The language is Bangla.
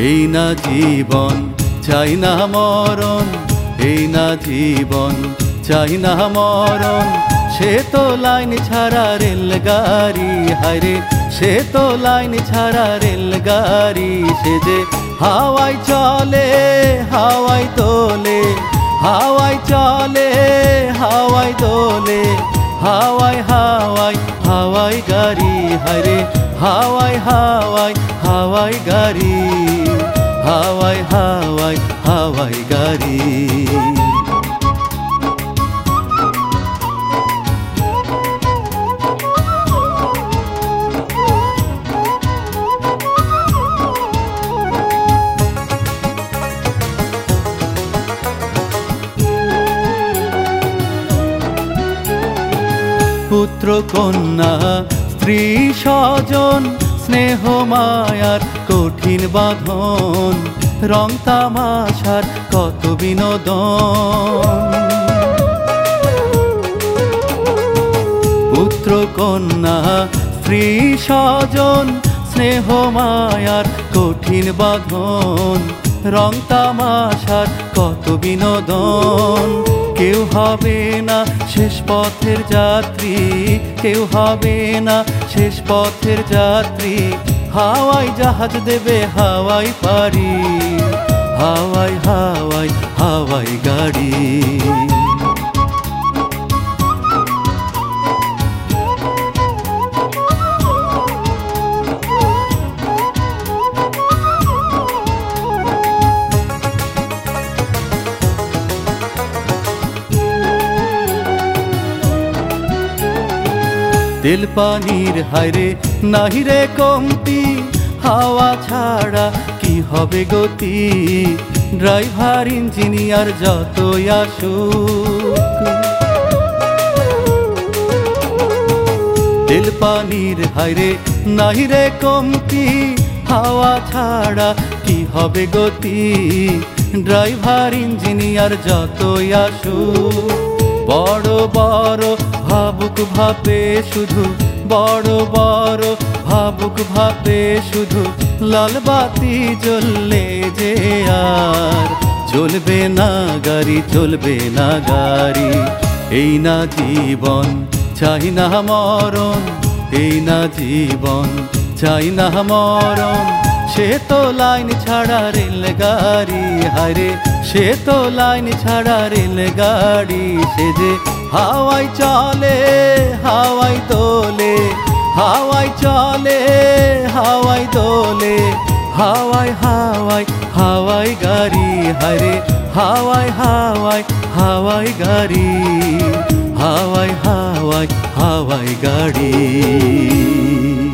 এই না জীবন চাই না মরণ, এই না জীবন চাই না মরণ। সে তো লাইন ছাড়া রেলগাড়ি, হায়রে সে তো লাইন ছাড়া রেলগাড়ি। সে যে হাওয়ায় চলে হাওয়ায় তোলে, হাওয়ায় চলে হাওয়ায় তোলে, হাওয়ায় হাওয়ায় হাওয়ায় গাড়ি, হায়রে হাওয়ায় হাওয়ায় হাওয়ায় গাড়ি, হাওয়ায় হাওয়ায় হাওয়ায় গাড়ি। পুত্র কন্যা স্ত্রী স্বজন, স্নেহ মায়ার কঠিন বাঁধন, রং তামাশার কত বিনোদন। পুত্র কন্যা স্ত্রী স্বজন, স্নেহ মায়ার কঠিন বাঁধন, রং তামাশার কত বিনোদন। কেউ হবে না শেষ পথের যাত্রী, কেউ হবে না শেষ পথের যাত্রী। হাওয়ায় জাহাজ দেবে হাওয়ায় পারি, হাওয়ায় হাওয়ায় হাওয়ায় গাড়ি। তেল পানির হায়রে নাহিরে কমতি, হাওয়া ছাড়া কি হবে গতি। ড্রাইভার ইঞ্জিনিয়ার যতই আসুক, তেল পানির হায়রে নাহিরে কমতি, হাওয়া ছাড়া কি হবে গতি। ড্রাইভার ইঞ্জিনিয়ার যতই আসুক, বড় বড় ভাবুক ভাবে শুধু, বড় বড় ভাবুক ভাবে শুধু। লাল বাতি জ্বললে যে আর চলবে না গাড়ি, চলবে না গাড়ি। এই না জীবন চাই না মরণ, এই না জীবন চাই না মরণ। সে তো লাইন ছাড়া রেলগাড়ি, হায়রে সে তো লাইন ছাড়া রেলগাড়ি। সে যে হাওয়ায় চলে হাওয়ায় তোলে, হাওয়ায় চলে হাওয়ায় তোলে, হাওয়ায় হাওয়ায় হাওয়ায় গাড়ি, হায়রে হাওয়ায় হাওয়ায় হাওয়ায় গাড়ি, হাওয়ায় হাওয়ায় হাওয়ায় গাড়ি।